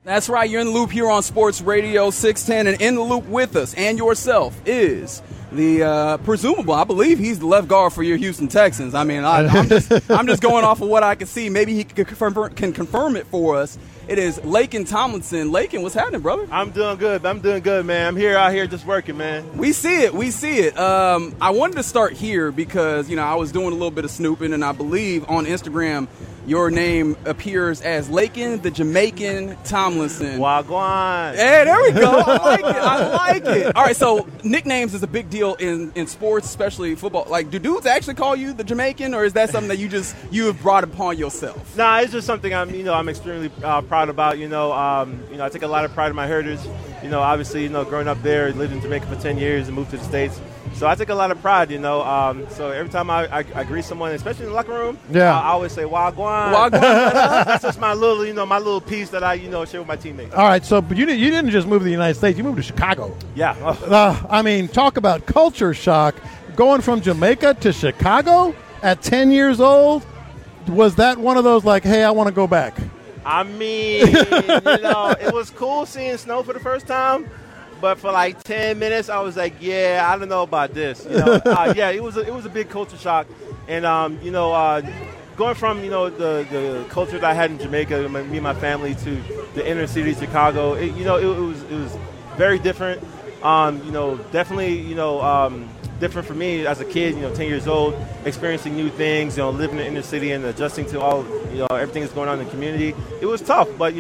That's right. You're in the loop here on Sports Radio 610, and in the loop with us and yourself is the presumable, I believe he's the left guard for your Houston Texans. I mean, I'm just going off of what I can see. Maybe he can confirm it for us. It is Lakin Tomlinson. Lakin, what's happening, brother? I'm doing good, man. I'm out here just working, man. We see it. I wanted to start here because, I was doing a little bit of snooping, and I believe on Instagram your name appears as Lakin the Jamaican Tomlinson. Wagwan. Hey, there we go. I like it. All right, so nicknames is a big deal in sports, especially football. Like, do dudes actually call you the Jamaican, or is that something that you have brought upon yourself? Nah, it's just something I'm extremely proud about. I take a lot of pride in my heritage. Obviously, growing up there, lived in Jamaica for 10 years and moved to the States. So I take a lot of pride, So every time I greet someone, especially in the locker room, I always say "Wagwan." Wagwan. That's just my little piece that I share with my teammates. All right, so but you didn't just move to the United States; you moved to Chicago. Yeah. I mean, talk about culture shock. Going from Jamaica to Chicago at 10 years old, was that one of those like, hey, I want to go back? I mean, it was cool seeing snow for the first time. But for like 10 minutes, I was like, yeah, I don't know about this. It was a big culture shock. And, going from, the culture that I had in Jamaica, me and my family, to the inner city, Chicago, it was very different. Definitely, different for me as a kid, 10 years old, experiencing new things, living in the inner city and adjusting to all, everything that's going on in the community. It was tough, but,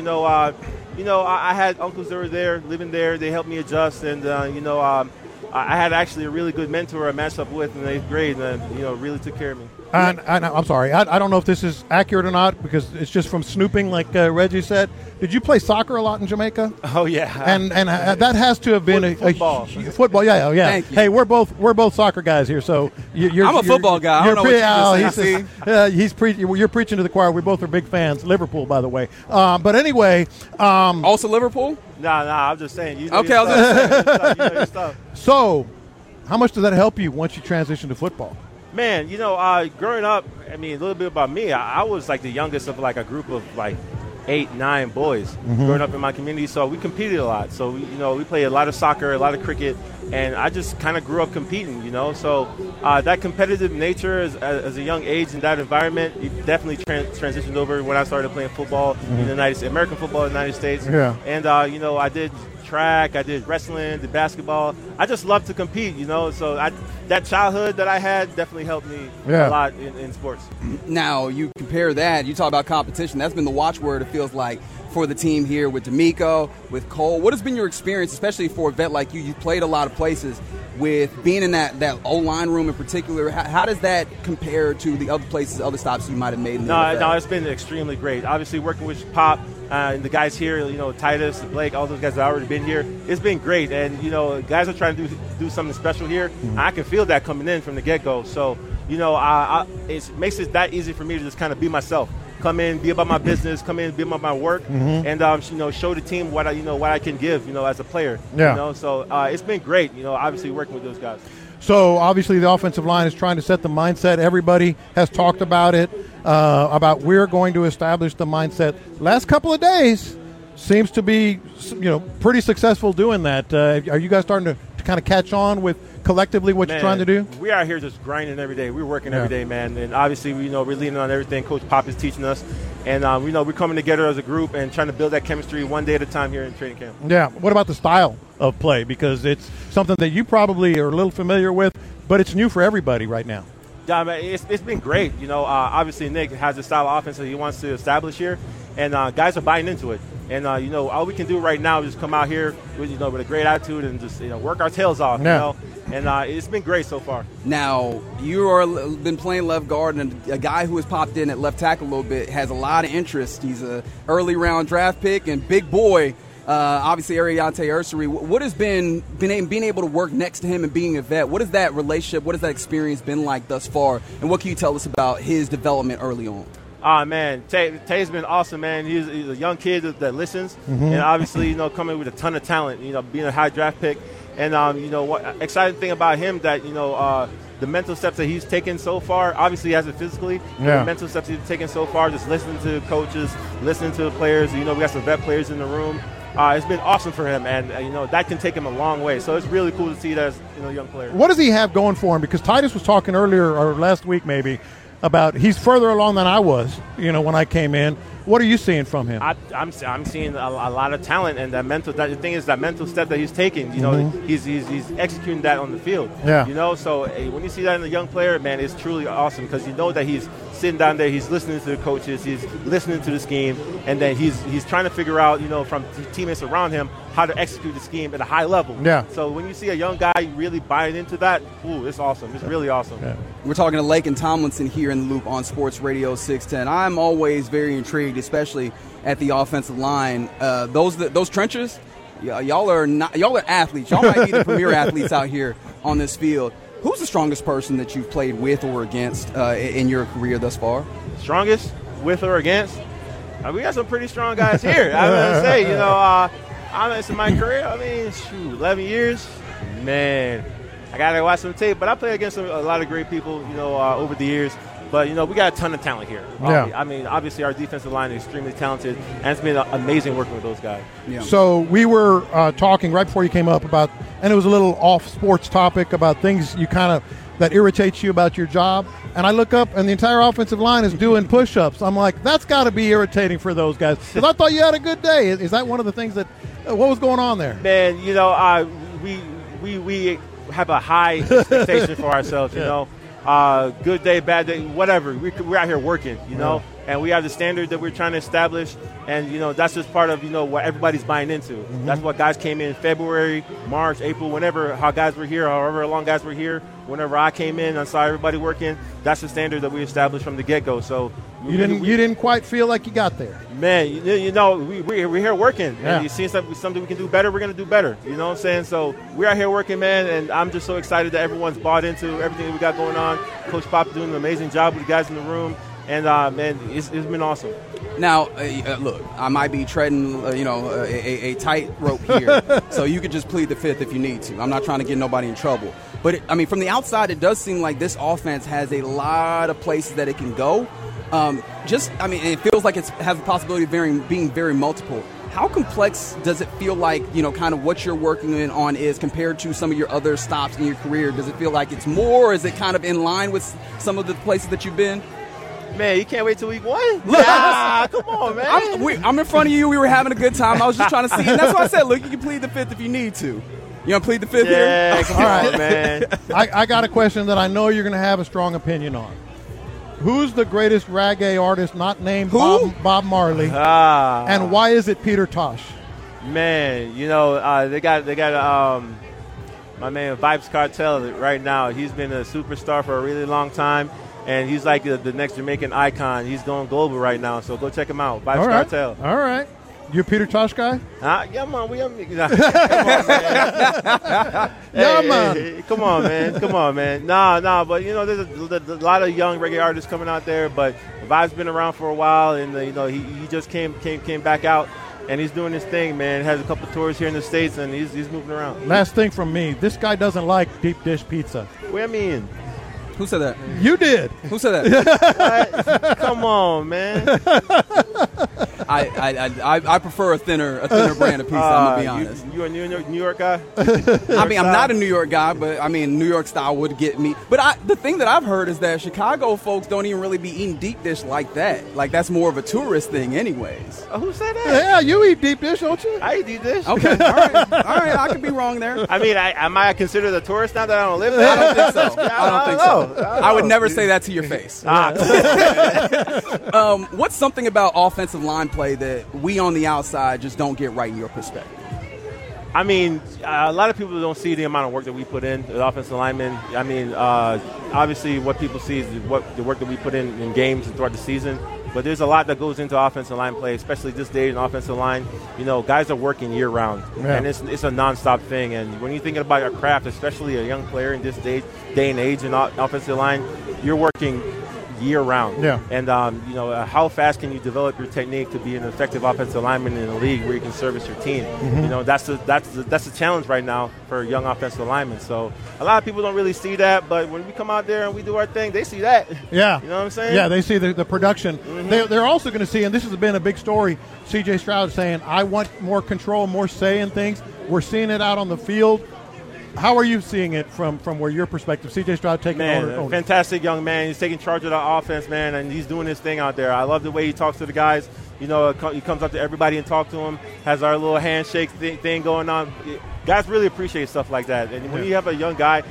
I had uncles that were there, living there. They helped me adjust, and I had actually a really good mentor I matched up with in 8th grade, and really took care of me. And I'm sorry, I don't know if this is accurate or not because it's just from snooping, like Reggie said. Did you play soccer a lot in Jamaica? Oh yeah, and that has to have been football. Football, yeah. Thank you. Hey, we're both soccer guys here, so I'm a football guy. I don't know what you're preaching to the choir. We both are big fans. Liverpool, by the way. But anyway, also Liverpool. Nah. I'm just saying. Okay, I was just saying. Your stuff. So, how much does that help you once you transition to football? Man, growing up, a little bit about me, I was like the youngest of like a group of like 8, 9 boys growing up in my community. So we competed a lot. So, we played a lot of soccer, a lot of cricket, and I just kind of grew up competing, So that competitive nature as a young age in that environment, it definitely transitioned over when I started playing football in the United States, American football in the United States. Yeah. And, I did track, I did wrestling, did basketball. I just love to compete, So that childhood that I had definitely helped me a lot in sports. Now, you compare that, you talk about competition. That's been the watchword, it feels like, for the team here with D'Amico, with Cole. What has been your experience, especially for a vet like you? You played a lot of places with being in that O-line room in particular. How does that compare to the other places, other stops you might have made in the NFL? No, it's been extremely great. Obviously, working with Pop and the guys here, Titus, Blake, all those guys that have already been here, it's been great. And, guys are trying to do something special here. I can feel that coming in from the get-go. So, it makes it that easy for me to just kind of be myself. Come in, be about my business, come in, be about my work, and show the team what I can give, as a player. Yeah. So it's been great, obviously working with those guys. So obviously the offensive line is trying to set the mindset. Everybody has talked about it, about we're going to establish the mindset. Last couple of days seems to be, pretty successful doing that. Are you guys starting to kind of catch on with collectively what you're trying to do? We are here just grinding every day. We're working every day, man. And obviously, we're leaning on everything Coach Pop is teaching us. And, we're coming together as a group and trying to build that chemistry one day at a time here in training camp. Yeah. What about the style of play? Because it's something that you probably are a little familiar with, but it's new for everybody right now. Yeah, man, it's been great. Obviously, Nick has a style of offense that he wants to establish here. And guys are buying into it. And, all we can do right now is just come out here with a great attitude and just, work our tails off, And it's been great so far. Now, you are been playing left guard, and a guy who has popped in at left tackle a little bit has a lot of interest. He's a early round draft pick and big boy, obviously Ariante Ursary. What has being able to work next to him and being a vet, what is that relationship, what has that experience been like thus far, and what can you tell us about his development early on? Man, Tay's been awesome, man. He's a young kid that listens, and obviously, coming with a ton of talent, being a high draft pick. And, what exciting thing about him that, the mental steps that he's taken so far, obviously he has it physically, but the mental steps he's taken so far, just listening to coaches, listening to the players. We got some vet players in the room. It's been awesome for him, and that can take him a long way. So it's really cool to see that as a young player. What does he have going for him? Because Titus was talking earlier, or last week maybe, about he's further along than I was, when I came in. What are you seeing from him? I'm seeing a lot of talent, and the thing is that mental step that he's taking. He's executing that on the field. Yeah. So when you see that in a young player, man, it's truly awesome because you know that he's sitting down there, he's listening to the coaches, he's listening to the scheme, and then he's trying to figure out, from teammates around him, how to execute the scheme at a high level. Yeah. So when you see a young guy really buying into that, it's awesome. It's really awesome. Yeah. We're talking to Laken Tomlinson here in the Loop on Sports Radio 610. I'm always very intrigued, especially at the offensive line. Those trenches, y'all are athletes. Y'all might be the premier athletes out here on this field. Who's the strongest person that you've played with or against in your career thus far? Strongest with or against? We got some pretty strong guys here. I'm going to say, in my career, 11 years, man, I got to watch some tape. But I played against a lot of great people, over the years. But, we got a ton of talent here. Yeah. Obviously our defensive line is extremely talented, and it's been amazing working with those guys. Yeah. So we were talking right before you came up about, and it was a little off-sports topic about things that irritates you about your job. And I look up, and the entire offensive line is doing push-ups. I'm like, that's got to be irritating for those guys. Because I thought you had a good day. Is that one of the things that what was going on there? Man, we have a high expectation for ourselves, good day, bad day, whatever. We're out here working, and we have the standard that we're trying to establish, and that's just part of what everybody's buying into. Mm-hmm. That's what guys came in February, March, April, however long guys were here. Whenever I came in, I saw everybody working. That's the standard that we established from the get-go. So you didn't quite feel like you got there, man. We're here working, and you see something we can do better. We're gonna do better. You know what I'm saying? So we're out here working, man, and I'm just so excited that everyone's bought into everything that we got going on. Coach Pop doing an amazing job with the guys in the room. And, man, it's been awesome. Now, look, I might be treading, a tight rope here, so you could just plead the fifth if you need to. I'm not trying to get nobody in trouble. But, from the outside, it does seem like this offense has a lot of places that it can go. It feels like it has the possibility of being very multiple. How complex does it feel like, kind of what you're working on is compared to some of your other stops in your career? Does it feel like it's more, or is it kind of in line with some of the places that you've been? Man, you can't wait till week 1? Look, come on, man. I'm in front of you. We were having a good time. I was just trying to see. And that's why I said, look, you can plead the fifth if you need to. You want to plead the fifth here? Yeah, come on, man. I got a question that I know you're going to have a strong opinion on. Who's the greatest reggae artist not named Bob Marley? And why is it Peter Tosh? Man, they got my man Vybz Kartel right now. He's been a superstar for a really long time. And he's like the next Jamaican icon. He's going global right now, so go check him out. Vybz Kartel. All right. You a Peter Tosh guy? Yeah, man. Come on, man. Come on, man. Nah. But there's a lot of young reggae artists coming out there. But Vybz been around for a while, and he just came back out, and he's doing his thing, man. Has a couple tours here in the States, and he's moving around. Last thing from me: this guy doesn't like deep dish pizza. What do you mean? Who said that? You did. Who said that? Come on, man. I prefer a thinner brand of pizza. I'm gonna be honest. You a New York guy? I'm not a New York guy, but New York style would get me. But the thing that I've heard is that Chicago folks don't even really be eating deep dish like that. Like that's more of a tourist thing, anyways. Who said that? Yeah, you eat deep dish, don't you? I eat deep dish. Okay, all right. I could be wrong there. Am I considered a tourist now that I don't live there? I don't think so. I don't think so. I would never say that to your face. What's something about offensive line play that we on the outside just don't get right in your perspective? A lot of people don't see the amount of work that we put in as offensive linemen. Obviously what people see is the work that we put in games and throughout the season. But there's a lot that goes into offensive line play, especially this day in offensive line. Guys are working year-round, and it's a nonstop thing. And when you're thinking about your craft, especially a young player in this day and age in offensive line, you're working year round. Yeah. And how fast can you develop your technique to be an effective offensive lineman in a league where you can service your team? That's the challenge right now for young offensive linemen. So a lot of people don't really see that, but when we come out there and we do our thing, they see that. Yeah. You know what I'm saying? Yeah, they see the production. They're also going to see, and this has been a big story, C.J. Stroud saying, I want more control, more say in things. We're seeing it out on the field. How are you seeing it from where your perspective? C.J. Stroud taking ownership. Fantastic young man. He's taking charge of the offense, man, and he's doing his thing out there. I love the way he talks to the guys. He comes up to everybody and talks to them, has our little handshake thing going on. Guys really appreciate stuff like that. And when you have a young guy,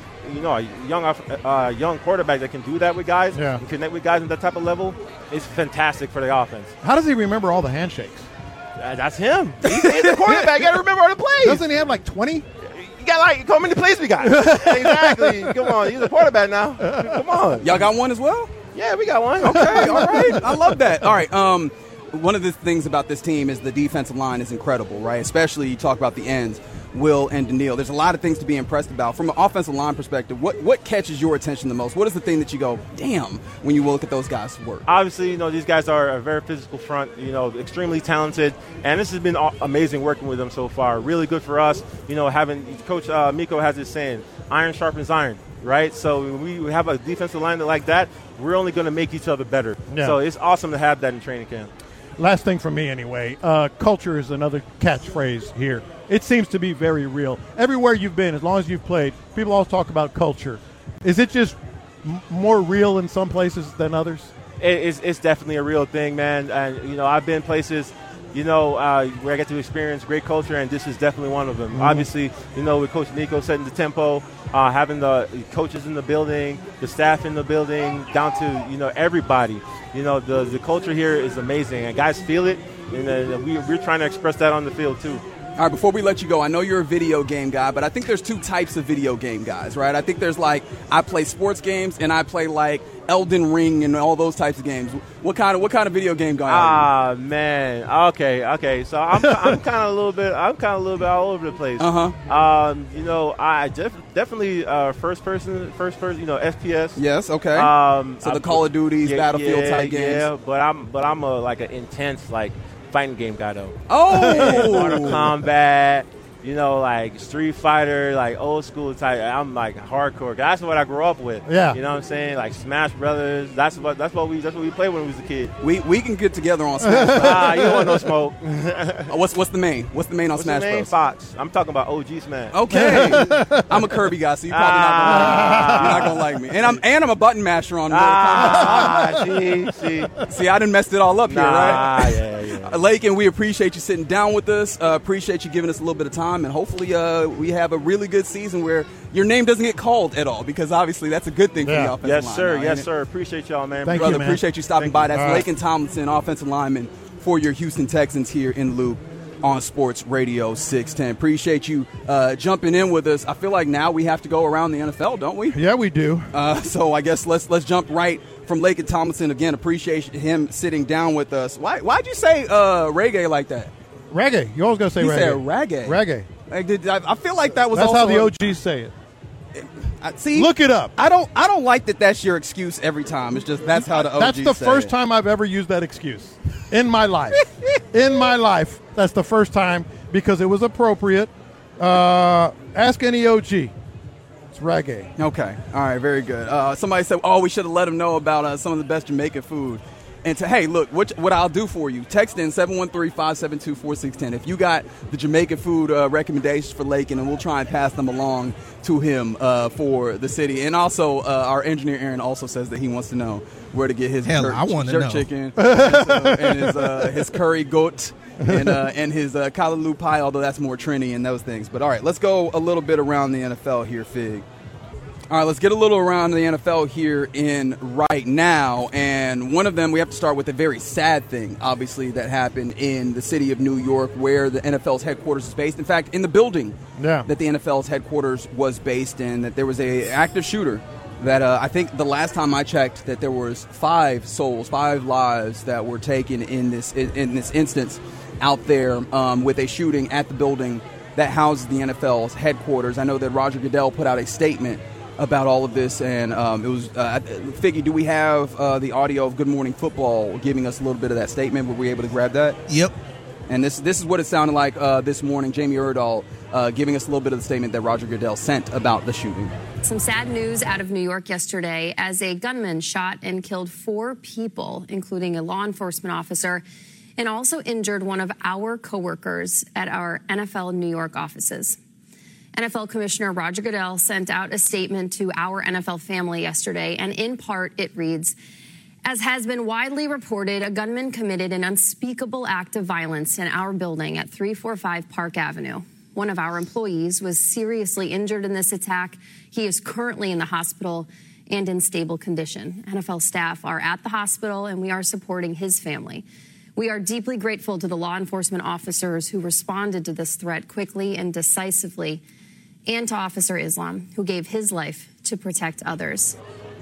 a young quarterback that can do that with guys and connect with guys at that type of level, it's fantastic for the offense. How does he remember all the handshakes? That's him. He's the quarterback. You got to remember all the plays. Doesn't he have like 20? You got how many plays we got? Exactly. Come on. He's a quarterback now. Come on. Y'all got one as well? Yeah, we got one. Okay, all right. I love that. All right. One of the things about this team is the defensive line is incredible, right? Especially you talk about the ends, Will and Daniil. There's a lot of things to be impressed about. From an offensive line perspective, what catches your attention the most? What is the thing that you go, damn, when you look at those guys work? Obviously, these guys are a very physical front, extremely talented, and this has been amazing working with them so far. Really good for us, having Coach Miko has this saying, iron sharpens iron, right? So when we have a defensive line like that, we're only going to make each other better. Yeah. So it's awesome to have that in training camp. Last thing from me anyway, culture is another catchphrase here. It seems to be very real. Everywhere you've been, as long as you've played, people always talk about culture. Is it just more real in some places than others? It's definitely a real thing, man. And, I've been places, where I get to experience great culture, and this is definitely one of them. Obviously, with Coach Nico setting the tempo, having the coaches in the building, the staff in the building, down to, everybody. The culture here is amazing, and guys feel it, and we're trying to express that on the field too. All right, before we let you go, I know you're a video game guy, but I think there's two types of video game guys, right? I think there's I play sports games and I play Elden Ring and all those types of games. What kind of video game guy are you? Man. Okay. So I'm kind of a little bit all over the place. I definitely first person, FPS. Yes, okay. So the Call of Duties, Battlefield type games. Yeah, but I'm an intense fighting game guy though. Oh, Mortal Kombat, Street Fighter, old school type. I'm hardcore. That's what I grew up with. Yeah. You know what I'm saying? Smash Brothers. That's what we played when we was a kid. We can get together on Smash Brothers. You don't want no smoke. What's the main? What's the main on Smash Bros? Fox. I'm talking about OG Smash. Okay. I'm a Kirby guy, so you're probably not gonna like me. You're not gonna like me. And I'm a button masher on Mortal Kombat. See, I done messed it all up here, right? Yeah. Lakin, we appreciate you sitting down with us. Appreciate you giving us a little bit of time, and hopefully we have a really good season where your name doesn't get called at all, because obviously that's a good thing for the offensive line. Yes, sir. Appreciate y'all, man. Thank you, man. Appreciate you stopping by. That's Lakin Tomlinson, offensive lineman for your Houston Texans here in Loop on Sports Radio 610. Appreciate you jumping in with us. I feel like now we have to go around the NFL, don't we? Yeah, we do. So I guess let's jump right from Lakin Tomlinson. Again, appreciate him sitting down with us. Why'd you say reggae like that? Reggae. You always got to say reggae. Said reggae. Reggae. I feel like that was That's also how the OGs say it. See, look it up. I don't like that. That's your excuse every time. It's just that's how the OGs That's the say first it. time I've ever used that excuse in my life. In my life, that's the first time, because it was appropriate. Ask any OG. It's reggae. Okay. All right. Very good. Somebody said, we should have let them know about some of the best Jamaican food. And hey, look, what I'll do for you, text in 713-572-4610. If you got the Jamaican food recommendations for Lakin, and we'll try and pass them along to him for the city. And also, our engineer, Aaron, also says that he wants to know where to get his jerk chicken and his curry goat and his kalaloo pie, although that's more Trini and those things. But all right, let's go a little bit around the NFL here, Fig. All right, let's get a little around the NFL here in right now. And one of them, we have to start with a very sad thing, obviously, that happened in the city of New York, where the NFL's headquarters is based. In fact, in the building that the NFL's headquarters was based in, that there was an active shooter that I think the last time I checked that there was 5 lives that were taken in this instance out there with a shooting at the building that houses the NFL's headquarters. I know that Roger Goodell put out a statement about all of this, and it was Figgy, do we have the audio of Good Morning Football giving us a little bit of that statement? Were we able to grab that? Yep. And this is what it sounded like this morning. Jamie Erdahl giving us a little bit of the statement that Roger Goodell sent about the shooting. Some sad news out of New York yesterday as a gunman shot and killed 4 people, including a law enforcement officer, and also injured one of our coworkers at our NFL New York offices. NFL Commissioner Roger Goodell sent out a statement to our NFL family yesterday, and in part it reads, as has been widely reported, a gunman committed an unspeakable act of violence in our building at 345 Park Avenue. One of our employees was seriously injured in this attack. He is currently in the hospital and in stable condition. NFL staff are at the hospital, and we are supporting his family. We are deeply grateful to the law enforcement officers who responded to this threat quickly and decisively, and to Officer Islam, who gave his life to protect others.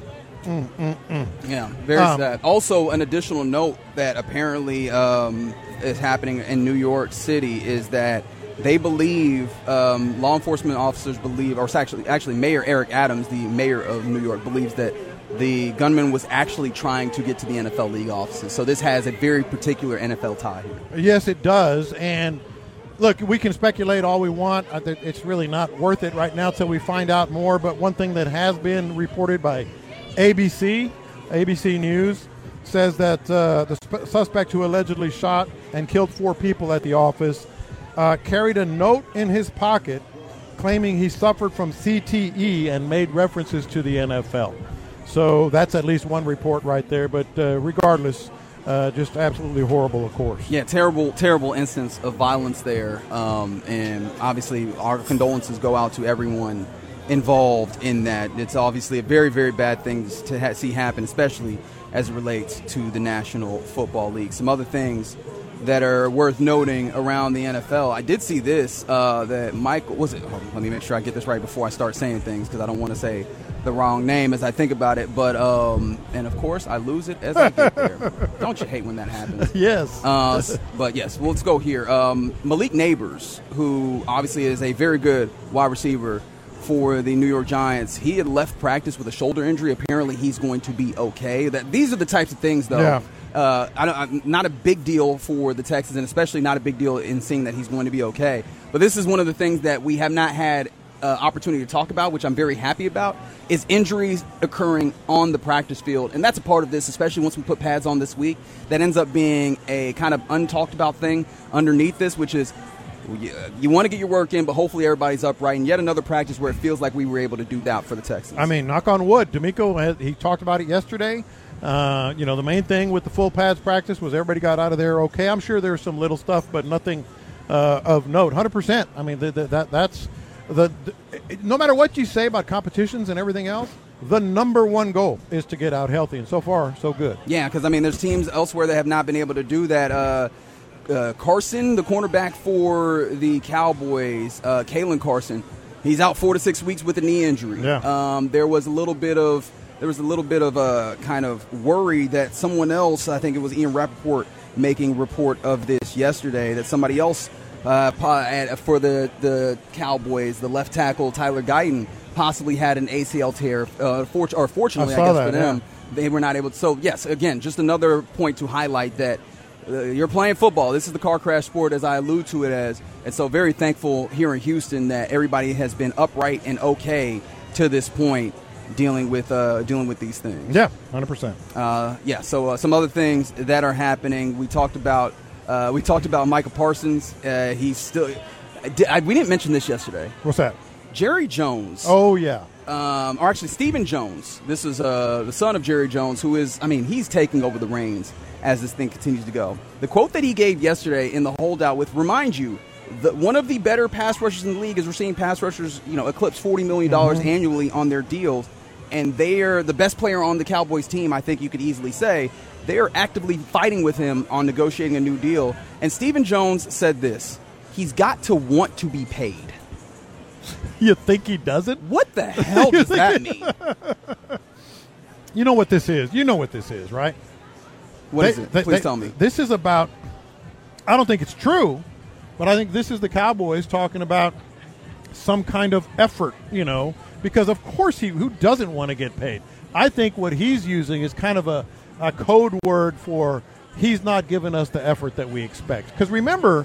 Yeah, very sad. Also, an additional note that apparently is happening in New York City is that they believe, law enforcement officers believe, or actually Mayor Eric Adams, the mayor of New York, believes that the gunman was actually trying to get to the NFL league offices. So this has a very particular NFL tie here. Yes, it does. And look, we can speculate all we want. It's really not worth it right now until we find out more. But one thing that has been reported by ABC News, says that the suspect who allegedly shot and killed 4 people at the office carried a note in his pocket claiming he suffered from CTE and made references to the NFL. So that's at least one report right there. But regardless, just absolutely horrible, of course. Yeah, terrible instance of violence there. And obviously our condolences go out to everyone involved in that. It's obviously a very, very bad thing to see happen, especially as it relates to the National Football League. Some other things that are worth noting around the NFL. I did see this, that Michael, let me make sure I get this right before I start saying things, because I don't want to say the wrong name as I think about it. But, and of course, I lose it as I get there. Don't you hate when that happens? Yes. But yes, well, let's go here. Malik Neighbors, who obviously is a very good wide receiver for the New York Giants, he had left practice with a shoulder injury. Apparently, he's going to be okay. These are the types of things, though. Yeah. Not a big deal for the Texans, and especially not a big deal in seeing that he's going to be okay. But this is one of the things that we have not had opportunity to talk about, which I'm very happy about, is injuries occurring on the practice field. And that's a part of this, especially once we put pads on this week, that ends up being a kind of untalked about thing underneath this, which is you want to get your work in, but hopefully everybody's upright. And yet another practice where it feels like we were able to do that for the Texans. I mean, knock on wood. D'Amico, he talked about it yesterday. The main thing with the full pads practice was everybody got out of there okay. I'm sure there's some little stuff, but nothing of note. 100%. I mean, that's no matter what you say about competitions and everything else, the number one goal is to get out healthy. And so far, so good. Yeah, because, I mean, there's teams elsewhere that have not been able to do that. Carson, the cornerback for the Cowboys, Kalen Carson, he's out 4 to 6 weeks with a knee injury. Yeah. There was a little bit of a kind of worry that someone else, I think it was Ian Rappaport making report of this yesterday, that somebody else for the Cowboys, the left tackle Tyler Guyton, possibly had an ACL tear. Fortunately, I guess for them, they were not able to. So, yes, again, just another point to highlight that you're playing football. This is the car crash sport, as I allude to it as. And so very thankful here in Houston that everybody has been upright and okay to this point dealing with these things. Yeah, 100%. So some other things that are happening. We talked about Micah Parsons. He's still. We didn't mention this yesterday. What's that? Jerry Jones. Oh yeah. Or actually Stephen Jones. This is the son of Jerry Jones, who is. I mean, he's taking over the reins as this thing continues to go. The quote that he gave yesterday in the holdout with, remind you, one of the better pass rushers in the league is we're seeing pass rushers, eclipse $40 million annually on their deals. And they're the best player on the Cowboys team, I think you could easily say. They are actively fighting with him on negotiating a new deal. And Stephen Jones said this: he's got to want to be paid. You think he doesn't? What the hell does that mean? You know what this is. You know what this is, right? What is it? Please tell me. This is about, I don't think it's true, but I think this is the Cowboys talking about some kind of effort, because of course who doesn't want to get paid? I think what he's using is kind of a code word for he's not giving us the effort that we expect. Because remember,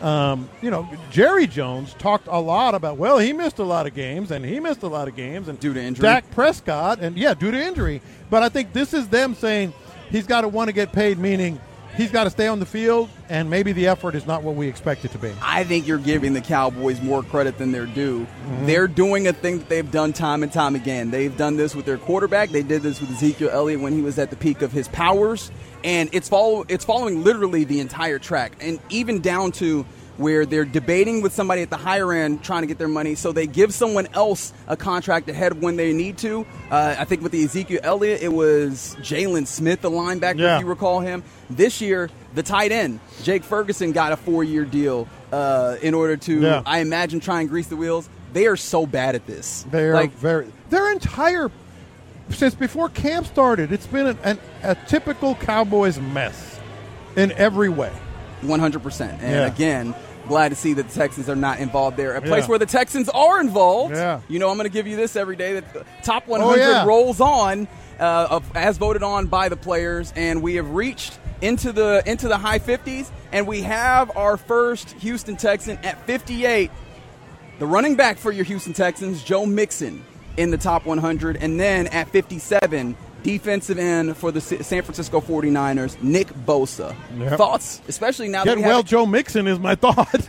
Jerry Jones talked a lot about, well, he missed a lot of games, and due to injury. Dak Prescott, due to injury. But I think this is them saying he's got to want to get paid, meaning he's got to stay on the field, and maybe the effort is not what we expect it to be. I think you're giving the Cowboys more credit than they're due. They're doing a thing that they've done time and time again. They've done this with their quarterback. They did this with Ezekiel Elliott when he was at the peak of his powers. And it's following literally the entire track, and even down to where they're debating with somebody at the higher end trying to get their money, so they give someone else a contract ahead when they need to. I think with the Ezekiel Elliott, it was Jalen Smith, the linebacker, if you recall him. This year, the tight end, Jake Ferguson, got a 4-year deal in order to, I imagine, try and grease the wheels. They are so bad at this. They are their entire, since before camp started, it's been a typical Cowboys mess in every way. 100%. And again, glad to see that the Texans are not involved there. A place where the Texans are involved. Yeah. I'm going to give you this every day. The top 100 rolls on, as voted on by the players, and we have reached into the high 50s, and we have our first Houston Texan at 58. The running back for your Houston Texans, Joe Mixon, in the top 100, and then at 57. Defensive end for the San Francisco 49ers, Nick Bosa. Yep. Thoughts, especially now that we have Joe Mixon is my thought.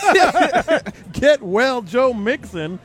Get well, Joe Mixon.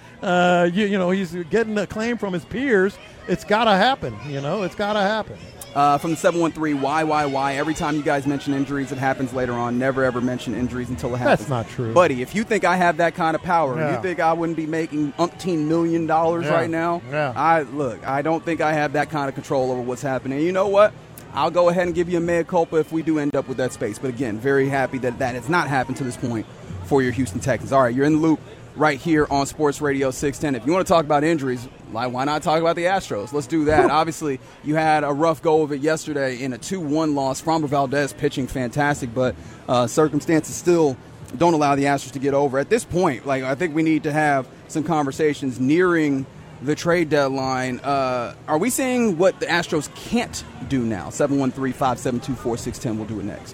He's getting acclaim from his peers. It's got to happen. It's got to happen. From the 713, why? Every time you guys mention injuries, it happens later on. Never, ever mention injuries until it happens. That's not true. Buddy, if you think I have that kind of power, you think I wouldn't be making $umpteen million right now? Yeah. I don't think I have that kind of control over what's happening. You know what? I'll go ahead and give you a mea culpa if we do end up with that space. But again, very happy that has not happened to this point for your Houston Texans. All right, you're in the loop right here on Sports Radio 610. If you want to talk about injuries, why not talk about the Astros? Let's do that. Obviously, you had a rough go of it yesterday in a 2-1 loss. Framber Valdez pitching fantastic, but circumstances still don't allow the Astros to get over. At this point, I think we need to have some conversations nearing the trade deadline. Are we seeing what the Astros can't do now? 713-572-4610. We'll do it next.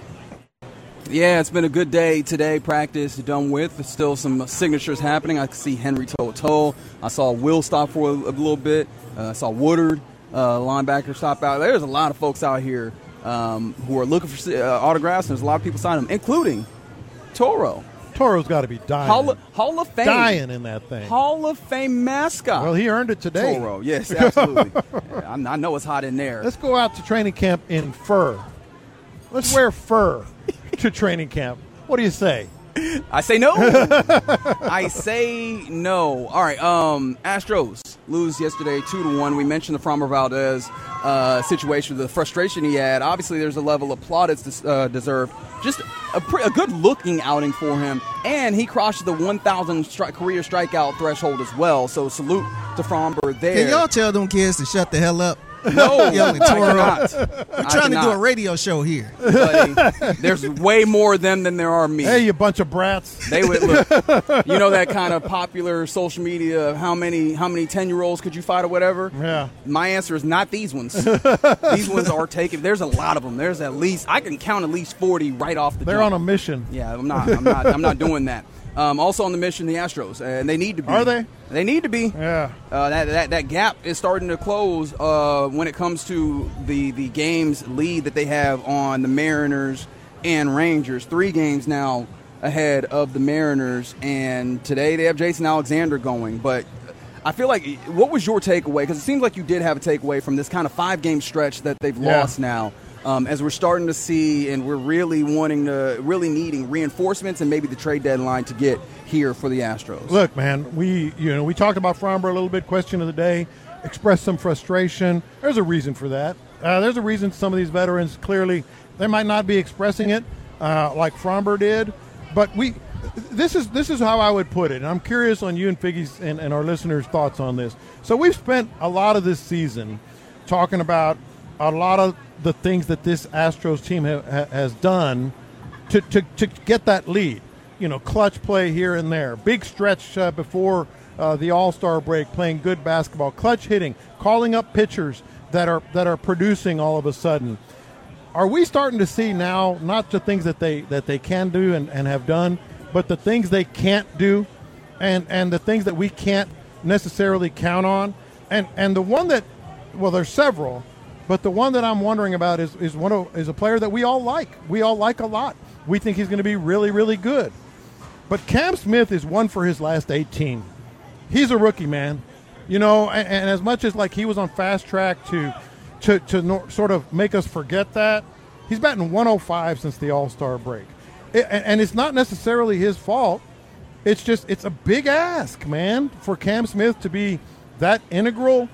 Yeah, it's been a good day today. Practice done with. Still some signatures happening. I see Henry To'o. I saw Will stop for a little bit. I saw Woodard, linebacker, stop out. There's a lot of folks out here who are looking for autographs, and there's a lot of people signing them, including Toro. Toro's got to be dying. Hall of Fame. Dying in that thing. Hall of Fame mascot. Well, he earned it today. Toro, yes, absolutely. I know it's hot in there. Let's go out to training camp in fur. Let's wear fur to training camp. What do you say? I say no. I say no. All right. Astros lose yesterday 2-1. We mentioned the Framber Valdez situation, the frustration he had. Obviously, there's a level of plaudits deserved. Just a good-looking outing for him, and he crossed the 1,000 career strikeout threshold as well. So salute to Framber there. Can y'all tell them kids to shut the hell up? No, Young Toro. We're trying to do a radio show here. Buddy, there's way more of them than there are me. Hey, you bunch of brats. They would look. You know that kind of popular social media. How many 10-year-olds could you fight or whatever? Yeah. My answer is not these ones. These ones are taken. There's a lot of them. There's at least I can count at least 40 right off the. They're jump. on a mission. Yeah, I'm not doing that. Also on the mission, the Astros, and they need to be. Are they? They need to be. Yeah. That gap is starting to close when it comes to the games lead that they have on the Mariners and Rangers. 3 games now ahead of the Mariners, and today they have Jason Alexander going. But I feel like, what was your takeaway? Because it seems like you did have a takeaway from this kind of 5-game stretch that they've lost now. As we're starting to see, and we're really needing reinforcements and maybe the trade deadline to get here for the Astros. Look, man, we talked about Framber a little bit. Question of the day, expressed some frustration. There's a reason for that. There's a reason some of these veterans clearly they might not be expressing it like Framber did, but this is how I would put it. And I'm curious on you and Figgy's and our listeners' thoughts on this. So we've spent a lot of this season talking about a lot of the things that this Astros team has done to get that lead. Clutch play here and there. Big stretch before the All-Star break, playing good basketball, clutch hitting, calling up pitchers that are producing all of a sudden. Are we starting to see now not the things that they can do and have done, but the things they can't do, and the things that we can't necessarily count on? And the one that, well, there's several, but the one that I'm wondering about is a player that we all like. We all like a lot. We think he's going to be really, really good. But Cam Smith is one for his last 18. He's a rookie, man. You know, and as much as like he was on fast track to sort of make us forget that, he's batting 105 since the All-Star break. And it's not necessarily his fault. It's a big ask, man, for Cam Smith to be that integral,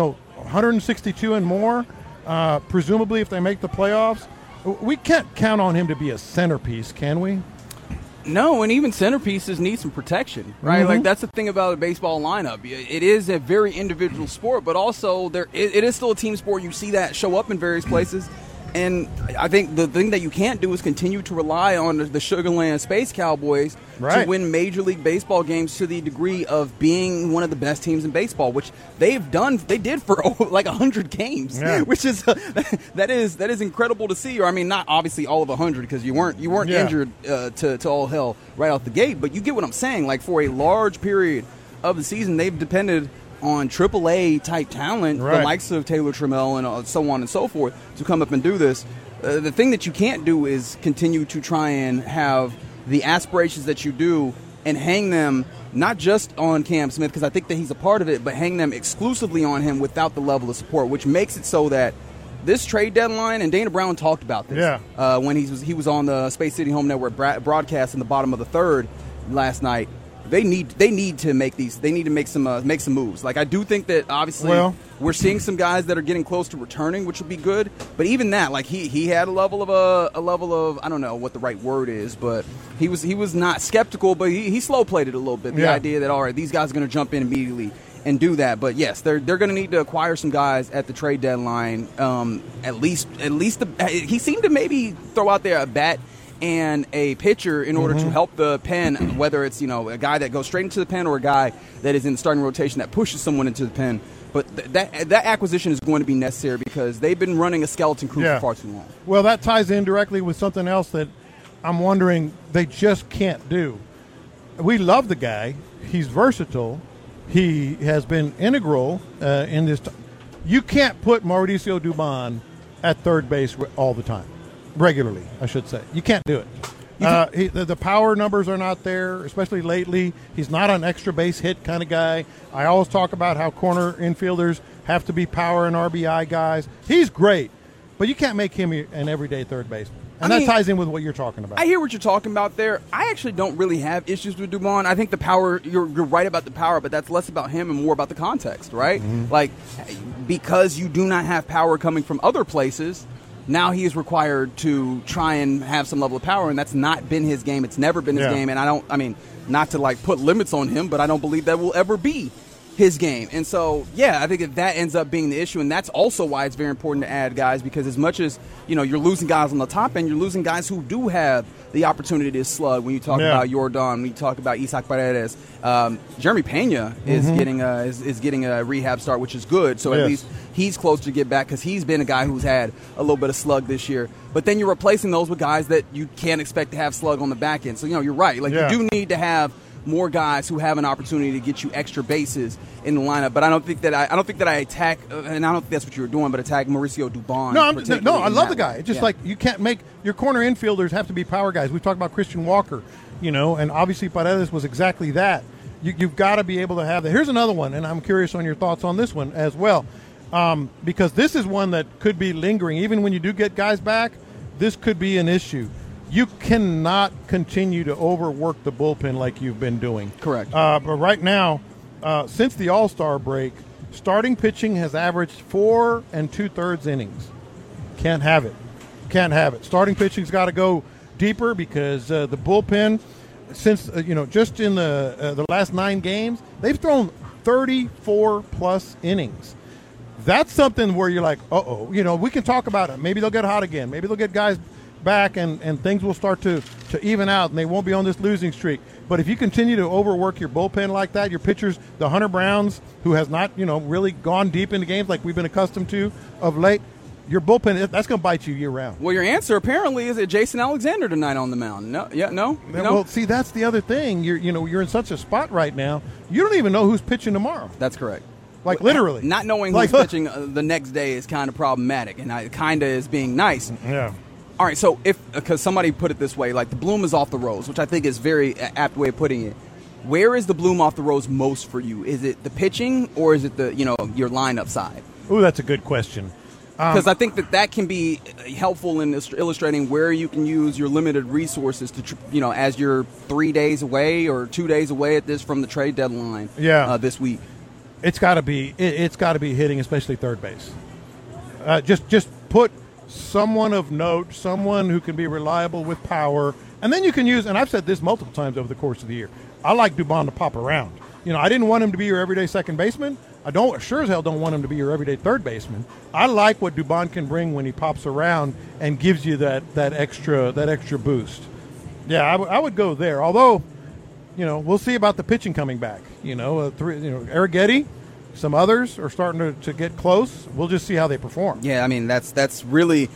162 and more, presumably if they make the playoffs. We can't count on him to be a centerpiece, can we? No, and even centerpieces need some protection, right? Like, that's the thing about a baseball lineup. It is a very individual sport, but also it is still a team sport. You see that show up in various places. And I think the thing that you can't do is continue to rely on the Sugarland Space Cowboys to win Major League Baseball games to the degree of being one of the best teams in baseball, which they've done. They did for like 100 games, which is that is incredible to see. Or I mean, not obviously all of 100 because you weren't injured to all hell right out the gate, but you get what I'm saying. Like for a large period of the season, they've depended on AAA type talent, the likes of Taylor Trammell and so on and so forth, to come up and do this. The thing that you can't do is continue to try and have the aspirations that you do and hang them not just on Cam Smith, because I think that he's a part of it, but hang them exclusively on him without the level of support, which makes it so that this trade deadline, and Dana Brown talked about this when he was on the Space City Home Network broadcast in the bottom of the third last night. They need to make some moves. Like, I do think that obviously we're seeing some guys that are getting close to returning, which would be good. But even that, like he had a level of I don't know what the right word is, but he was not skeptical, but he slow played it a little bit. The idea that all right, these guys are going to jump in immediately and do that. But yes, they're going to need to acquire some guys at the trade deadline. At least he seemed to maybe throw out there a bat and a pitcher in order to help the pen, whether it's a guy that goes straight into the pen or a guy that is in the starting rotation that pushes someone into the pen. But that acquisition is going to be necessary because they've been running a skeleton crew for far too long. Well, that ties in directly with something else that I'm wondering they just can't do. We love the guy. He's versatile. He has been integral in this. You can't put Mauricio Dubon at third base all the time. Regularly, I should say. You can't do it. The power numbers are not there, especially lately. He's not an extra base hit kind of guy. I always talk about how corner infielders have to be power and RBI guys. He's great, but you can't make him an everyday third baseman. And that ties in with what you're talking about. I hear what you're talking about there. I actually don't really have issues with Dubon. I think the power, you're right about the power, but that's less about him and more about the context, right? Like, because you do not have power coming from other places, now he is required to try and have some level of power, and that's not been his game. It's never been his game, and not to like put limits on him, but I don't believe that will ever be his game. And so, I think that ends up being the issue, and that's also why it's very important to add guys, because as much as, you're losing guys on the top end, you're losing guys who do have the opportunity to slug. When you talk about Yordan, when you talk about Isaac Paredes, Jeremy Pena is getting a rehab start, which is good. So at least he's close to get back because he's been a guy who's had a little bit of slug this year. But then you're replacing those with guys that you can't expect to have slug on the back end. So you're right. Like you do need to have more guys who have an opportunity to get you extra bases in the lineup. But I don't think that I attack, and I don't think that's what you were doing, but attack Mauricio Dubon. No, I love the guy. It's just like you can't make your corner infielders have to be power guys. We've talked about Christian Walker, and obviously Paredes was exactly that. You've got to be able to have that. Here's another one, and I'm curious on your thoughts on this one as well, because this is one that could be lingering. Even when you do get guys back, this could be an issue. You cannot continue to overwork the bullpen like you've been doing. Correct. But right now, since the All-Star break, starting pitching has averaged 4 2/3 innings. Can't have it. Starting pitching's got to go deeper because the bullpen, since just in the last 9 games, they've thrown 34+ innings. That's something where you're like, we can talk about it. Maybe they'll get hot again. Maybe they'll get guys back and things will start to to even out, and they won't be on this losing streak. But if you continue to overwork your bullpen like that, your pitchers, the Hunter Browns, who has not, really gone deep into games like we've been accustomed to of late, your bullpen, that's going to bite you year round. Well, your answer apparently is at Jason Alexander tonight on the mound. No. Well, see, that's the other thing. You're in such a spot right now. You don't even know who's pitching tomorrow. That's correct. Like, literally. Not knowing who's pitching the next day is kind of problematic, and it kind of is being nice. Yeah. All right, so because somebody put it this way, like the bloom is off the rose, which I think is very apt way of putting it. Where is the bloom off the rose most for you? Is it the pitching, or is it the your lineup side? Ooh, that's a good question. Because I think that can be helpful in illustrating where you can use your limited resources to, as you're 3 days away or 2 days away at this from the trade deadline. This week. It's got to be hitting, especially third base. Just put someone of note, someone who can be reliable with power, and then you can use. And I've said this multiple times over the course of the year. I like Dubon to pop around. I didn't want him to be your everyday second baseman. I sure as hell don't want him to be your everyday third baseman. I like what Dubon can bring when he pops around and gives you that extra boost. Yeah, I would go there. Although, we'll see about the pitching coming back. Arrighetti, some others are starting to get close. We'll just see how they perform. Yeah, I mean that's really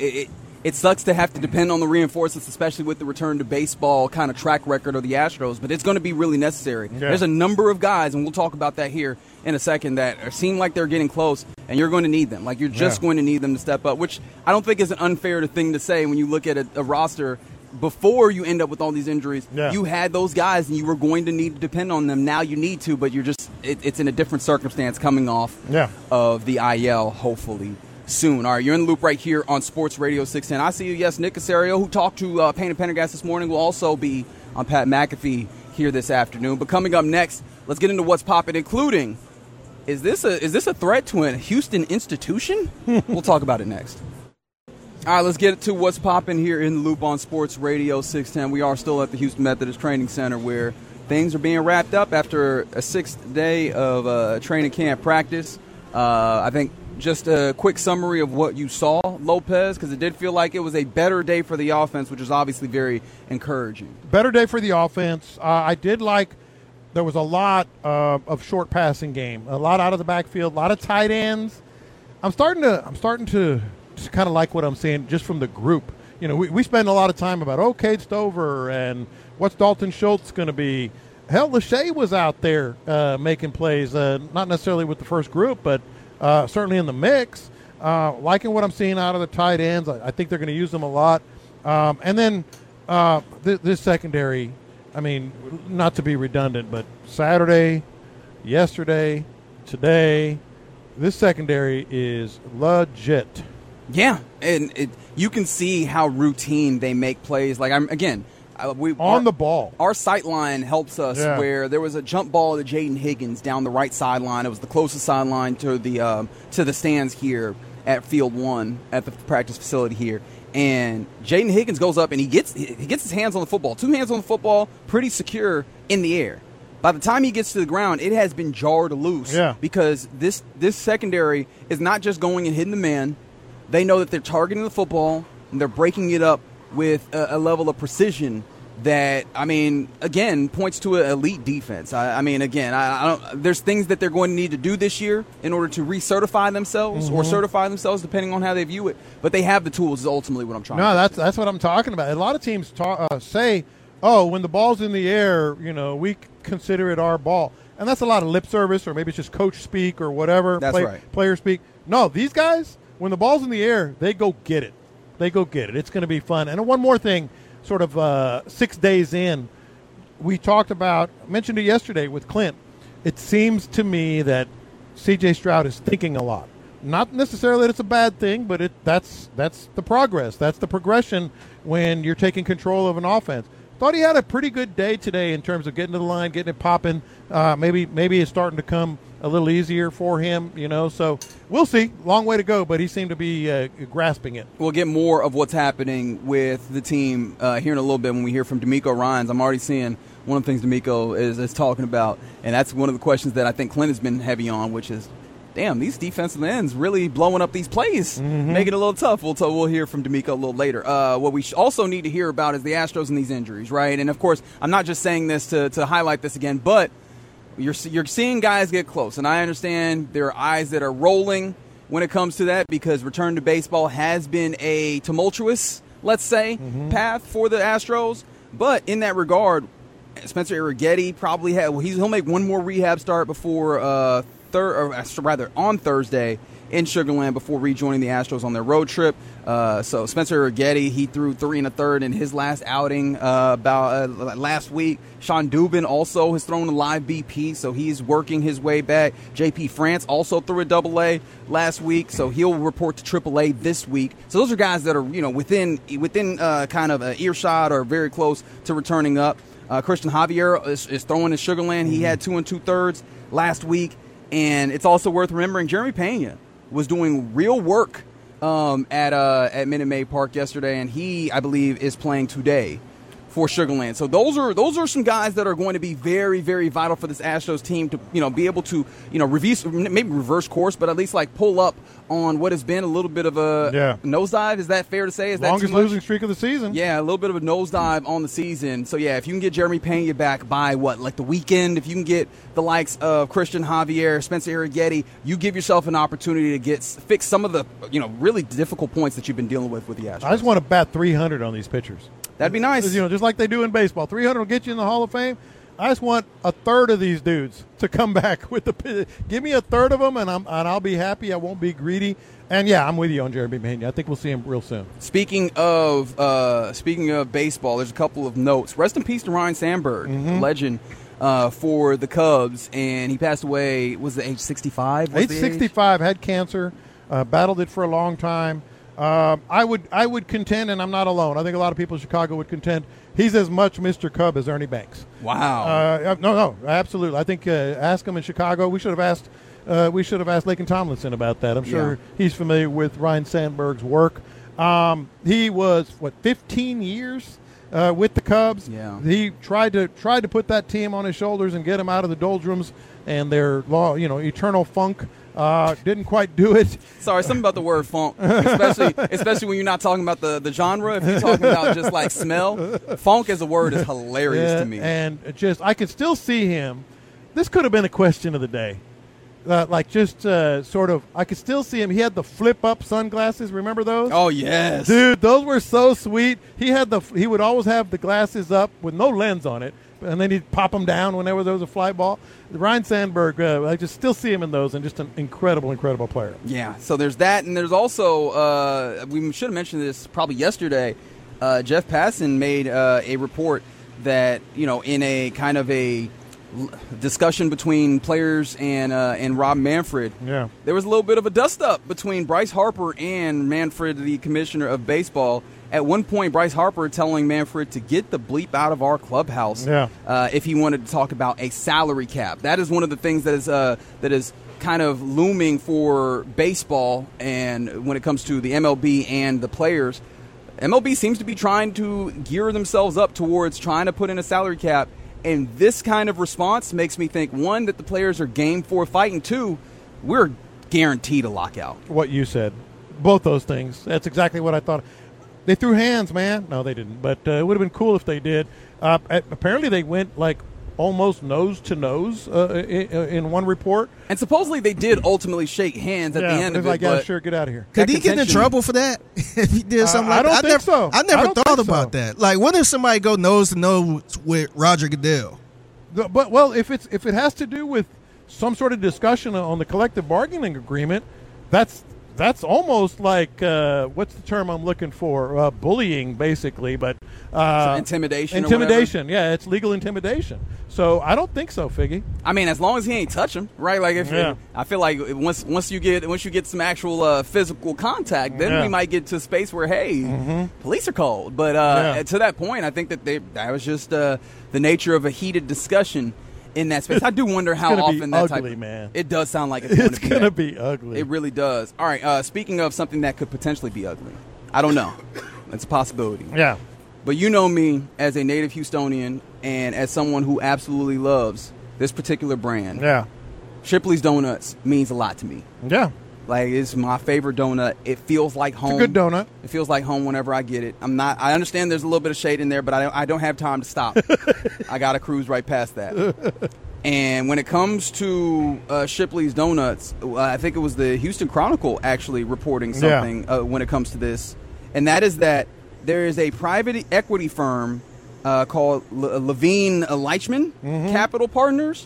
it sucks to have to depend on the reinforcements, especially with the return to baseball kind of track record of the Astros, but it's going to be really necessary. Yeah. There's a number of guys, and we'll talk about that here in a second, that seem like they're getting close, and you're going to need them. Like, you're just going to need them to step up, which I don't think is an unfair thing to say when you look at a roster. Before you end up with all these injuries, you had those guys, and you were going to need to depend on them. Now you need to, but you're just it's in a different circumstance coming off of the IL, hopefully soon. All right, you're in the loop right here on Sports Radio 610. I see you. Yes, Nick Casario, who talked to Payne and Pendergast this morning, will also be on Pat McAfee here this afternoon. But coming up next, let's get into what's popping, including, is this a threat to a Houston institution? We'll talk about it next. All right, let's get to what's popping here in the loop on Sports Radio 610. We are still at the Houston Methodist Training Center, where things are being wrapped up after a sixth day of training camp practice. I think just a quick summary of what you saw, Lopez, because it did feel like it was a better day for the offense, which is obviously very encouraging. Better day for the offense. I did like there was a lot of short passing game, a lot out of the backfield, a lot of tight ends. I'm starting to just kind of like what I'm seeing just from the group. We spend a lot of time about, Cade Stover and what's Dalton Schultz going to be. Hell, Lachey was out there making plays, not necessarily with the first group, but certainly in the mix. Liking what I'm seeing out of the tight ends. I think they're going to use them a lot. And then this secondary, I mean, not to be redundant, but Saturday, yesterday, today, this secondary is legit. Yeah, and you can see how routine they make plays. Like, the ball. Our sight line helps us where there was a jump ball to Jaden Higgins down the right sideline. It was the closest sideline to the stands here at Field 1 at the practice facility here. And Jaden Higgins goes up and he gets his hands on the football. 2 hands on the football, pretty secure in the air. By the time he gets to the ground, it has been jarred loose because this secondary is not just going and hitting the man. They know that they're targeting the football and they're breaking it up with a level of precision that, I mean, again, points to an elite defense. There's things that they're going to need to do this year in order to recertify themselves or certify themselves, depending on how they view it. But they have the tools is ultimately what I'm trying to say. That's what I'm talking about. A lot of teams say, when the ball's in the air, we consider it our ball. And that's a lot of lip service, or maybe it's just coach speak or whatever. That's right. Player speak. No, these guys, when the ball's in the air, they go get it. It's going to be fun. And one more thing, sort of 6 days in, mentioned it yesterday with Clint. It seems to me that C.J. Stroud is thinking a lot. Not necessarily that it's a bad thing, but that's the progress. That's the progression when you're taking control of an offense. Thought he had a pretty good day today in terms of getting to the line, getting it popping. Maybe it's starting to come a little easier for him, So we'll see. Long way to go, but he seemed to be grasping it. We'll get more of what's happening with the team here in a little bit when we hear from D'Amico Ryans. I'm already seeing one of the things D'Amico is talking about, and that's one of the questions that I think Clint has been heavy on, which is damn, these defensive ends really blowing up these plays, making it a little tough. We'll hear from D'Amico a little later. What we also need to hear about is the Astros and these injuries, right? And, of course, I'm not just saying this to highlight this again, but you're seeing guys get close. And I understand there are eyes that are rolling when it comes to that because return to baseball has been a tumultuous, let's say, path for the Astros. But in that regard, Spencer Arrighetti probably he'll make one more rehab start before on Thursday in Sugar Land before rejoining the Astros on their road trip. So Spencer Arrighetti, he threw 3 1/3 in his last outing last week. Sean Dubin also has thrown a live BP, so he's working his way back. JP France also threw a AA last week, so he'll report to AAA this week. So those are guys that are within kind of an earshot or very close to returning up. Christian Javier is throwing in Sugar Land. He had 2 2/3 last week. And it's also worth remembering Jeremy Pena was doing real work at Minute Maid Park yesterday, and he, I believe, is playing today for Sugar Land. So those are some guys that are going to be very, very vital for this Astros team to be able to maybe reverse course, but at least like pull up on what has been a little bit of a nosedive. Is that fair to say? Is that longest losing streak of the season? Yeah, a little bit of a nosedive on the season. So yeah, if you can get Jeremy Pena back by the weekend, if you can get the likes of Christian Javier, Spencer Arrighetti, you give yourself an opportunity to fix some of the really difficult points that you've been dealing with the Astros. I just want to bat 300 on these pitchers. That'd be nice. Just like they do in baseball. 300 will get you in the Hall of Fame. I just want a third of these dudes to come back with the. Give me a third of them, and I'll be happy. I won't be greedy. And yeah, I'm with you on Jeremy Pena. I think we'll see him real soon. Speaking of baseball, there's a couple of notes. Rest in peace to Ryne Sandberg, legend for the Cubs, and he passed away. Was the age 65? Age 65, had cancer, battled it for a long time. I would contend, and I'm not alone. I think a lot of people in Chicago would contend he's as much Mr. Cub as Ernie Banks. Wow. No, absolutely. I think ask him in Chicago. We should have asked Lakin Tomlinson about that. I'm sure he's familiar with Ryne Sandberg's work. He was 15 years with the Cubs. Yeah. He tried to put that team on his shoulders and get him out of the doldrums and their eternal funk. Didn't quite do it. Sorry, something about the word funk, especially when you're not talking about the genre. If you're talking about just like smell, funk as a word is hilarious to me. And I could still see him. This could have been a question of the day. I could still see him. He had the flip-up sunglasses. Remember those? Oh, yes. Dude, those were so sweet. He would always have the glasses up with no lens on it, and then he'd pop them down whenever there was a fly ball. Ryne Sandberg, I just still see him in those, and just an incredible, incredible player. Yeah, so there's that, and there's also, we should have mentioned this probably yesterday, Jeff Passan made a report that, in a kind of a discussion between players and Rob Manfred, there was a little bit of a dust-up between Bryce Harper and Manfred, the commissioner of baseball. At one point, Bryce Harper telling Manfred to get the bleep out of our clubhouse if he wanted to talk about a salary cap. That is one of the things that is kind of looming for baseball, and when it comes to the MLB and the players. MLB seems to be trying to gear themselves up towards trying to put in a salary cap, and this kind of response makes me think, one, that the players are game for fighting, two, we're guaranteed a lockout. What you said. Both those things. That's exactly what I thought. They threw hands, man. No, they didn't. But it would have been cool if they did. Apparently, they went almost nose to nose in one report. And supposedly they did ultimately shake hands at the end of it. Yeah, sure, get out of here. Could he get in trouble for that if he did something like that? I don't think so. I never thought about that. Like, what if somebody go nose to nose with Roger Goodell? But if it has to do with some sort of discussion on the collective bargaining agreement, that's almost like what's the term I'm looking for? Bullying, basically, but intimidation. Intimidation, yeah, it's legal intimidation. So I don't think so, Figgy. I mean, as long as he ain't touch him, right? Like I feel like once you get some actual physical contact, then we might get to a space where police are called. But to that point, I think that was just the nature of a heated discussion in that space. I do wonder how often that ugly, type. Man. It does sound like it's going to be ugly. It really does. All right. Speaking of something that could potentially be ugly, I don't know. It's a possibility. Yeah. But you know me as a native Houstonian and as someone who absolutely loves this particular brand. Yeah. Shipley's Donuts means a lot to me. Yeah. Like, it's my favorite donut. It feels like home. It's a good donut. It feels like home whenever I get it. I understand there's a little bit of shade in there, but I don't have time to stop. I got to cruise right past that. And when it comes to Shipley's Donuts, I think it was the Houston Chronicle actually reporting something when it comes to this. And that is that there is a private equity firm called Levine Leichman Capital Partners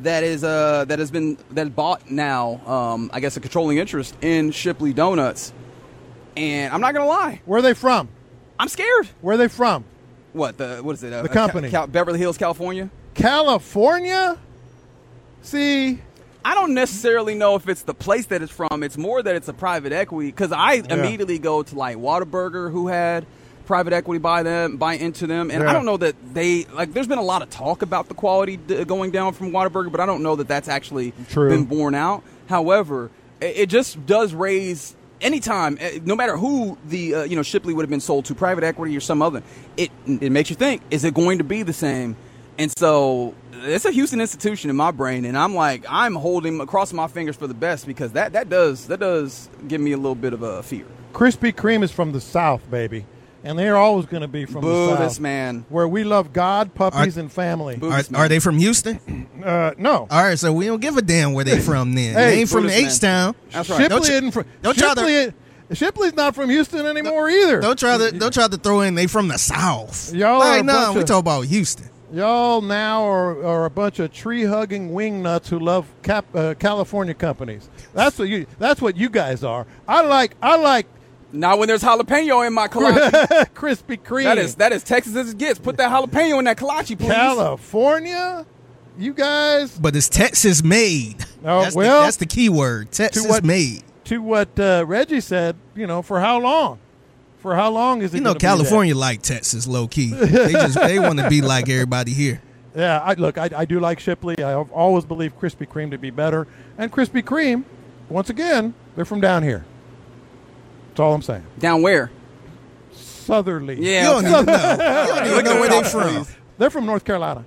that bought now, I guess, a controlling interest in Shipley Donuts. And I'm not gonna lie, Where are they from? I'm scared. Where are they from? What is it? The company. Beverly Hills, California. California? See, I don't necessarily know if it's the place that it's from. It's more that it's a private equity, because I immediately go to like Whataburger, who had private equity buy into them, and I don't know that there's been a lot of talk about the quality going down from Whataburger, but I don't know that that's actually been borne out. However, it just does raise, anytime, no matter who the Shipley would have been sold to, private equity or some other, it makes you think, is it going to be the same? And so it's a Houston institution in my brain, and I'm crossing my fingers for the best, because that does give me a little bit of a fear. Krispy Kreme is from the South, baby. And they're always going to be from the South. This man. Where we love God, puppies, and family. Are they from Houston? No. All right, so we don't give a damn where they from then. Hey, they ain't from H-Town. That's right. Shipley isn't from... Shipley's not from Houston anymore either. Don't try to throw in they from the South. Y'all are we talk about Houston. Y'all now are a bunch of tree-hugging wingnuts who love California companies. That's what you guys are. I like Not when there's jalapeno in my kolache. Krispy Kreme. That is Texas as it gets. Put that jalapeno in that kolache, please. California, you guys. But it's Texas made. Oh, that's the key word. Texas made. To what Reggie said, for how long? For how long is it? California like Texas, low key. They want to be like everybody here. Yeah, I do like Shipley. I've always believed Krispy Kreme to be better, and Krispy Kreme, once again, they're from down here. That's all I'm saying. Down where? Southerly. Yeah. You don't even know where they're from. They're from North Carolina.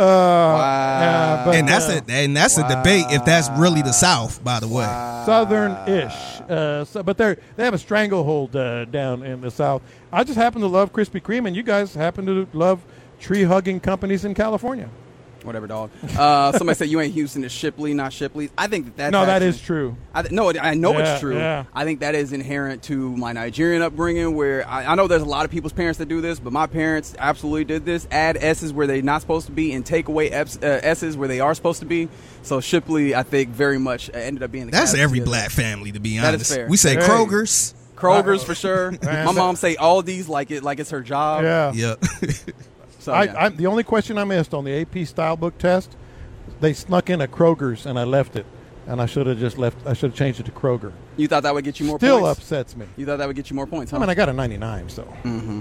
Wow. But, and that's a debate if that's really the South, by the way. Southern-ish. But they have a stranglehold down in the South. I just happen to love Krispy Kreme, and you guys happen to love tree-hugging companies in California. Whatever, dog. Somebody said you ain't Houston, it's Shipley, not Shipley's. I think that that is true. I know it's true. Yeah. I think that is inherent to my Nigerian upbringing, where I know there's a lot of people's parents that do this, but my parents absolutely did this. Add S's where they're not supposed to be and take away S's where they are supposed to be. So Shipley, I think, very much ended up being the That's every black family, to be honest. That is fair. We say Kroger's. For sure. My mom say Aldi's like it's her job. Yeah. Yep. So, yeah. The only question I missed on the AP style book test, they snuck in a Kroger's and I left it, and I should have changed it to Kroger. You thought that would get you more Still points? Still upsets me. You thought that would get you more points, huh? I mean, I got a 99, so. Mm-hmm.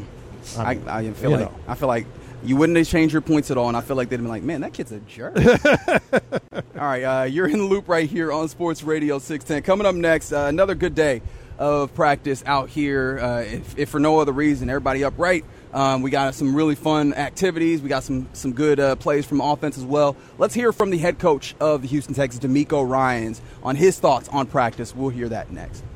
I feel like you wouldn't have changed your points at all, and I feel like they'd have been like, man, that kid's a jerk. All right, you're in the loop right here on Sports Radio 610. Coming up next, another good day of practice out here, if for no other reason. Everybody upright. We got some really fun activities. We got some good plays from offense as well. Let's hear from the head coach of the Houston Texans, DeMeco Ryans, on his thoughts on practice. We'll hear that next.